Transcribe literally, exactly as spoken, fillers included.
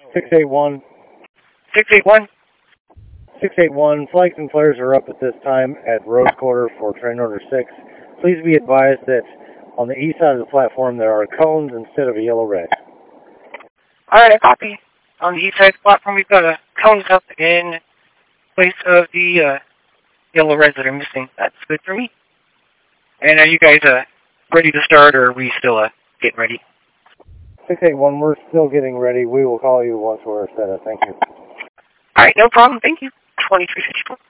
six eight one. six eight one. six eight one, flags and flares are up at this time at Rose Quarter for train order six. Please be advised that on the east side of the platform there are cones instead of a yellow red. Alright, I copy. On the east side of the platform we've got a cones up in place of the uh, yellow reds that are missing. That's good for me. And are you guys uh, ready to start, or are we still uh, getting ready? six eight one, we're still getting ready. We will call you once we're set up. Thank you. Alright, no problem. Thank you. twenty-three fifty-four.